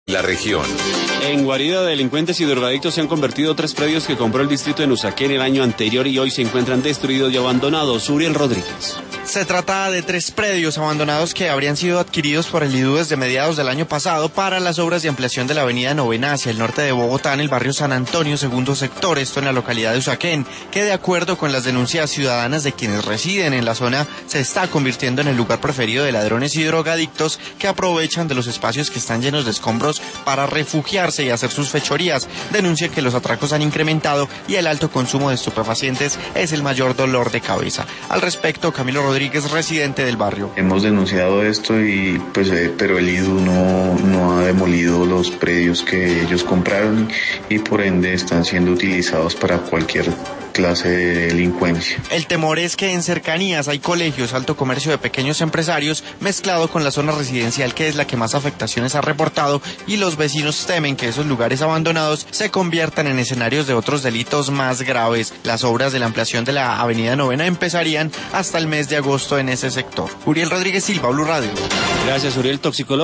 La región. En guarida de delincuentes y drogadictos se han convertido 3 predios que compró el distrito de Usaquén el año anterior y hoy se encuentran destruidos y abandonados. Uriel Rodríguez. Se trata de 3 predios abandonados que habrían sido adquiridos por el IDU desde mediados del año pasado para las obras de ampliación de la avenida Novena hacia el norte de Bogotá en el barrio San Antonio, segundo sector, esto en la localidad de Usaquén, que de acuerdo con las denuncias ciudadanas de quienes residen en la zona, se está convirtiendo en el lugar preferido de ladrones y drogadictos que aprovechan de los espacios que están llenos de escombros para refugiarse y hacer sus fechorías. Denuncia que los atracos han incrementado y el alto consumo de estupefacientes es el mayor dolor de cabeza. Al respecto, Camilo Rodríguez, residente del barrio. Hemos denunciado esto pero el IDU no ha demolido los predios que ellos compraron y por ende están siendo utilizados para cualquier clase de delincuencia. El temor es que en cercanías hay colegios, alto comercio de pequeños empresarios, mezclado con la zona residencial que es la que más afectaciones ha reportado, y los vecinos temen que esos lugares abandonados se conviertan en escenarios de otros delitos más graves. Las obras de la ampliación de la avenida Novena empezarían hasta el mes de agosto en ese sector. Uriel Rodríguez Silva, Blue Radio. Gracias, Uriel. Toxicólogo.